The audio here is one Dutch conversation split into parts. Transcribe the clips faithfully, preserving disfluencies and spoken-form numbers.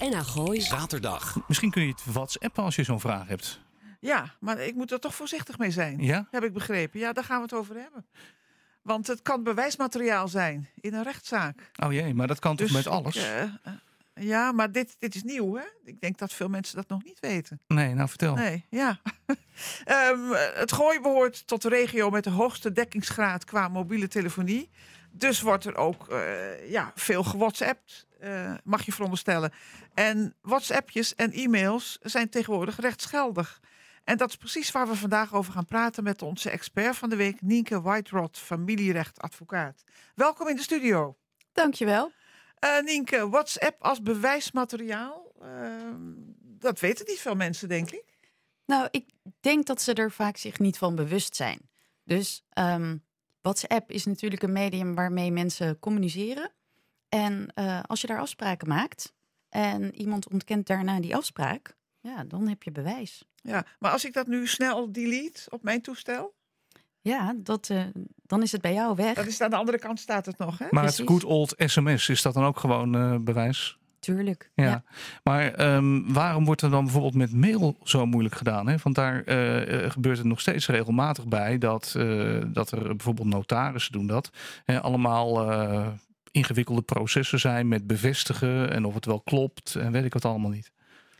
en aan Gooi. Zaterdag. Misschien kun je het WhatsAppen als je zo'n vraag hebt. Ja, maar ik moet er toch voorzichtig mee zijn. Ja? Heb ik begrepen. Ja, daar gaan we het over hebben. Want het kan bewijsmateriaal zijn in een rechtszaak. Oh jee, maar dat kan toch Dus met alles? ik, uh, ja, maar dit, dit is nieuw, hè? Ik denk dat veel mensen dat nog niet weten. Nee, nou vertel. Nee, ja. um, het Gooi behoort tot de regio met de hoogste dekkingsgraad qua mobiele telefonie. Dus wordt er ook uh, ja, veel gewhatsappt, uh, mag je veronderstellen. En WhatsAppjes en e-mails zijn tegenwoordig rechtsgeldig. En dat is precies waar we vandaag over gaan praten met onze expert van de week, Nienke Whiterod, familierechtadvocaat. Welkom in de studio. Dankjewel. Uh, Nienke, WhatsApp als bewijsmateriaal, uh, dat weten niet veel mensen, denk ik. Nou, ik denk dat ze er vaak zich niet van bewust zijn. Dus um, WhatsApp is natuurlijk een medium waarmee mensen communiceren. En uh, als je daar afspraken maakt en iemand ontkent daarna die afspraak, ja, dan heb je bewijs. Ja, maar als ik dat nu snel delete op mijn toestel? Ja, dat, uh, dan is het bij jou weg. Dat is aan de andere kant staat het nog, hè? Maar Precies. het good old sms, is dat dan ook gewoon uh, bewijs? Tuurlijk, Ja. ja. Maar um, waarom wordt er dan bijvoorbeeld met mail zo moeilijk gedaan? Hè? Want daar uh, gebeurt het nog steeds regelmatig bij dat, uh, dat er bijvoorbeeld notarissen doen dat. Hè, allemaal uh, ingewikkelde processen zijn met bevestigen en of het wel klopt en weet ik wat allemaal niet.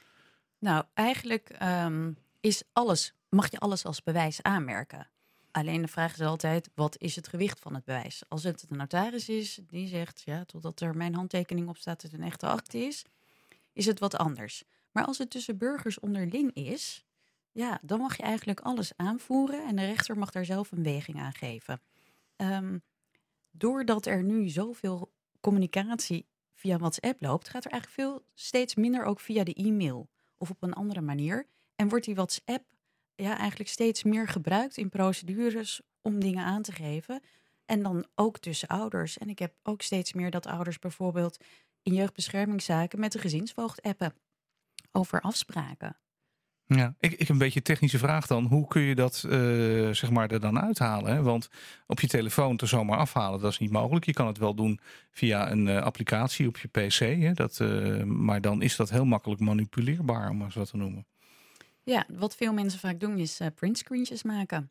Nou, eigenlijk um, is alles, mag je alles als bewijs aanmerken. Alleen de vraag is altijd, wat is het gewicht van het bewijs? Als het de notaris is, die zegt, ja, totdat er mijn handtekening op staat dat het een echte akte is, is het wat anders. Maar als het tussen burgers onderling is, ja, dan mag je eigenlijk alles aanvoeren en de rechter mag daar zelf een weging aan geven. Um, doordat er nu zoveel communicatie via WhatsApp loopt, gaat er eigenlijk veel steeds minder ook via de e-mail of op een andere manier. En wordt die WhatsApp ja, eigenlijk steeds meer gebruikt in procedures om dingen aan te geven. En dan ook tussen ouders. En ik heb ook steeds meer dat ouders bijvoorbeeld in jeugdbeschermingszaken met de gezinsvoogd appen over afspraken. Ja, ik, ik heb een beetje een technische vraag dan. Hoe kun je dat uh, zeg maar er dan uithalen? Hè? Want op je telefoon er zomaar afhalen, dat is niet mogelijk. Je kan het wel doen via een uh, applicatie op je P C. Hè? Dat, uh, maar dan is dat heel makkelijk manipuleerbaar, om het zo te noemen. Ja, wat veel mensen vaak doen is uh, printscreentjes maken.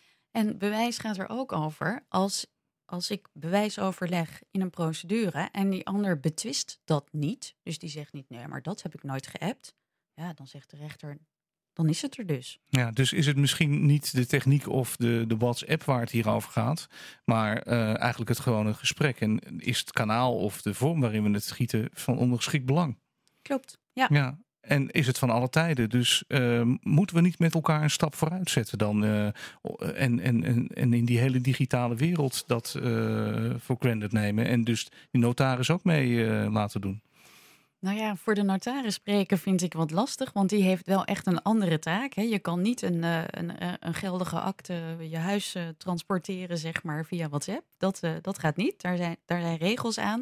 En bewijs gaat er ook over als, als ik bewijs overleg in een procedure en die ander betwist dat niet. Dus die zegt niet, nee, maar dat heb ik nooit geappt. Ja, dan zegt de rechter, dan is het er dus. Ja, dus is het misschien niet de techniek of de, de WhatsApp waar het hier over gaat, maar uh, eigenlijk het gewone gesprek. En is het kanaal of de vorm waarin we het schieten van ondergeschikt belang? Klopt, ja. Ja. En is het van alle tijden. Dus uh, moeten we niet met elkaar een stap vooruit zetten dan? Uh, en, en, en, en in die hele digitale wereld dat uh, voor granted nemen. En dus die notaris ook mee uh, laten doen. Nou ja, voor de notaris spreken vind ik wat lastig. Want die heeft wel echt een andere taak. Hè. Je kan niet een, een, een geldige akte je huis uh, transporteren, zeg maar, via WhatsApp. Dat, uh, dat gaat niet. Daar zijn, daar zijn regels aan.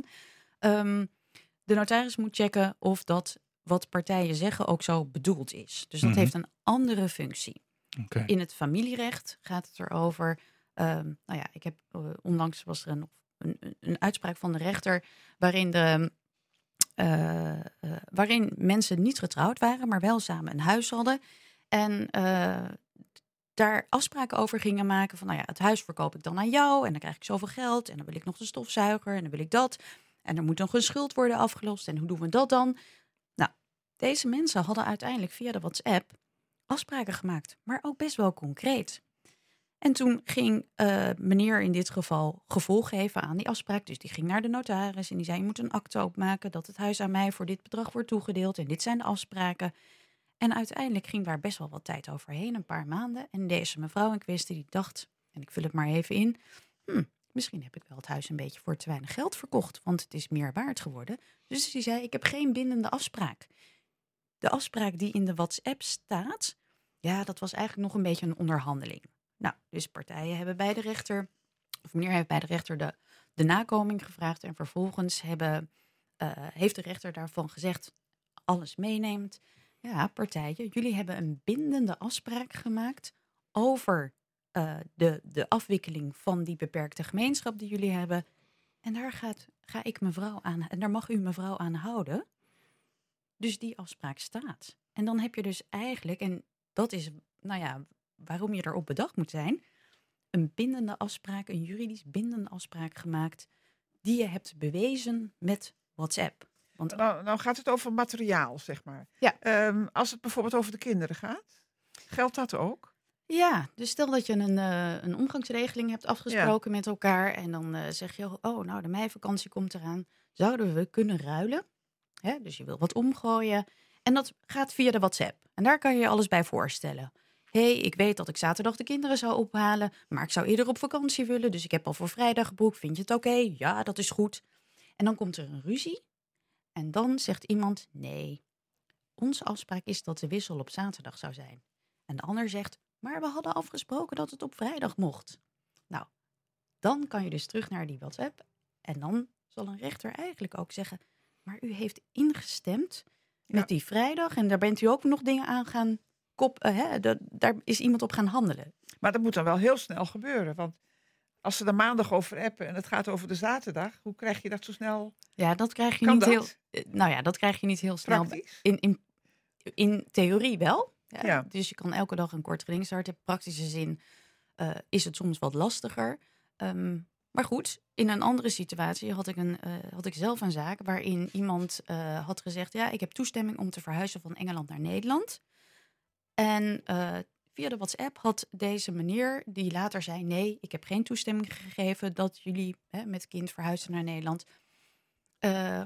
Um, de notaris moet checken of dat wat partijen zeggen ook zo bedoeld is. Dus dat mm-hmm. heeft een andere functie. Okay. In het familierecht gaat het erover. Um, nou ja, ik heb uh, onlangs was er een, een, een uitspraak van de rechter waarin de uh, uh, waarin mensen niet getrouwd waren, maar wel samen een huis hadden en uh, daar afspraken over gingen maken van, nou ja, het huis verkoop ik dan aan jou en dan krijg ik zoveel geld en dan wil ik nog de stofzuiger en dan wil ik dat en er moet nog een schuld worden afgelost en hoe doen we dat dan? Deze mensen hadden uiteindelijk via de WhatsApp afspraken gemaakt, maar ook best wel concreet. En toen ging uh, meneer in dit geval gevolg geven aan die afspraak. Dus die ging naar de notaris en die zei, je moet een akte opmaken dat het huis aan mij voor dit bedrag wordt toegedeeld. En dit zijn de afspraken. En uiteindelijk ging daar best wel wat tijd overheen, een paar maanden. En deze mevrouw in kwestie die dacht, en ik vul het maar even in, hm, misschien heb ik wel het huis een beetje voor te weinig geld verkocht, want het is meer waard geworden. Dus die zei, ik heb geen bindende afspraak. De afspraak die in de WhatsApp staat, ja, dat was eigenlijk nog een beetje een onderhandeling. Nou, dus partijen hebben bij de rechter, of meneer heeft bij de rechter de, de nakoming gevraagd. En vervolgens hebben, uh, heeft de rechter daarvan gezegd, alles meeneemt. Ja, partijen, jullie hebben een bindende afspraak gemaakt over uh, de, de afwikkeling van die beperkte gemeenschap die jullie hebben. En daar gaat, ga ik mevrouw aan, en daar mag u mevrouw aan houden. Dus die afspraak staat. En dan heb je dus eigenlijk, en dat is, nou ja, waarom je erop bedacht moet zijn, een bindende afspraak, een juridisch bindende afspraak gemaakt, die je hebt bewezen met WhatsApp. Want Nou, nou gaat het over materiaal, zeg maar. Ja. Ehm, als het bijvoorbeeld over de kinderen gaat, geldt dat ook? ja, dus stel dat je een, uh, een omgangsregeling hebt afgesproken met elkaar. En dan uh, zeg je, oh, nou, de meivakantie komt eraan. Zouden we kunnen ruilen? Hè? Dus je wil wat omgooien. En dat gaat via de WhatsApp. En daar kan je je alles bij voorstellen. Hé, hey, ik weet dat ik zaterdag de kinderen zou ophalen. Maar ik zou eerder op vakantie willen. Dus ik heb al voor vrijdag geboekt. Vind je het oké? Okay? Ja, dat is goed. En dan komt er een ruzie. En dan zegt iemand, nee, onze afspraak is dat de wissel op zaterdag zou zijn. En de ander zegt, maar we hadden afgesproken dat het op vrijdag mocht. Nou, dan kan je dus terug naar die WhatsApp. En dan zal een rechter eigenlijk ook zeggen, maar u heeft ingestemd met Ja. die vrijdag. En daar bent u ook nog dingen aan gaan kop, uh, hè, da- daar is iemand op gaan handelen. Maar dat moet dan wel heel snel gebeuren. Want als ze er maandag over appen en het gaat over de zaterdag, hoe krijg je dat zo snel Ja, dat krijg je Kan niet dat? heel. uh, Nou ja, dat krijg je niet heel snel. praktisch? In, in, in theorie wel. Ja. Ja. Dus je kan elke dag een kort geding starten. In praktische zin uh, is het soms wat lastiger. Um, maar goed, in een andere situatie had ik, een, uh, had ik zelf een zaak waarin iemand uh, had gezegd, ja, ik heb toestemming om te verhuizen van Engeland naar Nederland. En uh, via de WhatsApp had deze meneer, die later zei, nee, ik heb geen toestemming gegeven dat jullie hè, met kind verhuizen naar Nederland. Uh, uh,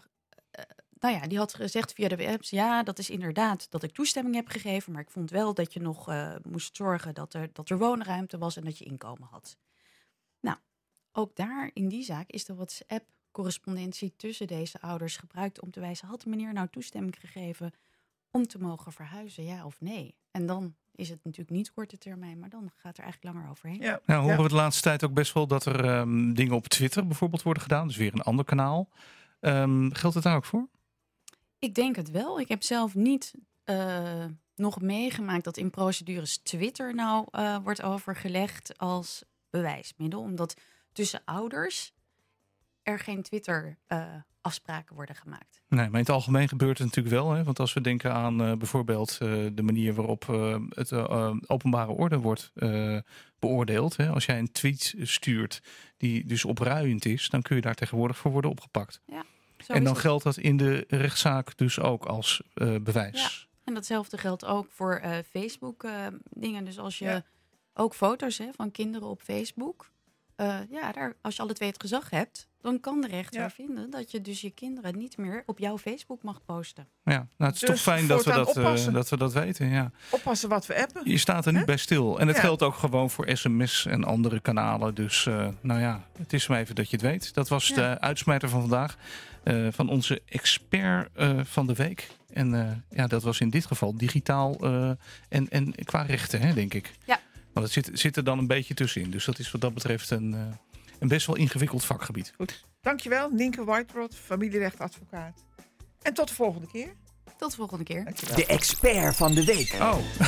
nou ja, die had gezegd via de apps, ja, dat is inderdaad dat ik toestemming heb gegeven, maar ik vond wel dat je nog uh, moest zorgen dat er, dat er woonruimte was en dat je inkomen had. Nou, ook daar in die zaak is de WhatsApp-correspondentie tussen deze ouders gebruikt om te wijzen, had de meneer nou toestemming gegeven om te mogen verhuizen, ja of nee? En dan is het natuurlijk niet korte termijn, maar dan gaat er eigenlijk langer overheen. Ja. Nou, horen Ja. we de laatste tijd ook best wel dat er um, dingen op Twitter bijvoorbeeld worden gedaan. Dus weer een ander kanaal. Um, geldt het daar ook voor? Ik denk het wel. Ik heb zelf niet uh, nog meegemaakt dat in procedures Twitter nou uh, wordt overgelegd als bewijsmiddel. Omdat tussen ouders er geen Twitter uh, afspraken worden gemaakt. Nee, maar in het algemeen gebeurt het natuurlijk wel. Hè? Want als we denken aan uh, bijvoorbeeld uh, de manier waarop uh, het uh, openbare orde wordt uh, beoordeeld. Hè? Als jij een tweet stuurt die dus opruiend is, dan kun je daar tegenwoordig voor worden opgepakt. Ja, zo en dan is het. geldt dat in de rechtszaak dus ook als uh, bewijs. Ja, en datzelfde geldt ook voor uh, Facebook uh, dingen. Dus als je Ja. ook foto's hè, van kinderen op Facebook. Uh, ja, daar, als je alle twee het gezag hebt, dan kan de rechter Ja. vinden dat je dus je kinderen niet meer op jouw Facebook mag posten. Ja, nou, het is Dus toch fijn dat we voortaan dat, uh, oppassen. dat we dat weten. Ja. Oppassen wat we appen. Je staat er niet Hè? bij stil. En het Ja. geldt ook gewoon voor sms en andere kanalen. Dus uh, nou ja, het is maar even dat je het weet. Dat was Ja. de uitsmijter van vandaag. Uh, van onze expert uh, van de week. En uh, ja, dat was in dit geval digitaal uh, en, en qua rechten, hè, denk ik. Ja. Want het zit, zit er dan een beetje tussenin. Dus dat is wat dat betreft een, uh, een best wel ingewikkeld vakgebied. Goed. Dankjewel, Nienke Whiterod, familierechtadvocaat. En tot de volgende keer. Tot de volgende keer. Dankjewel. De expert van de week. Oh.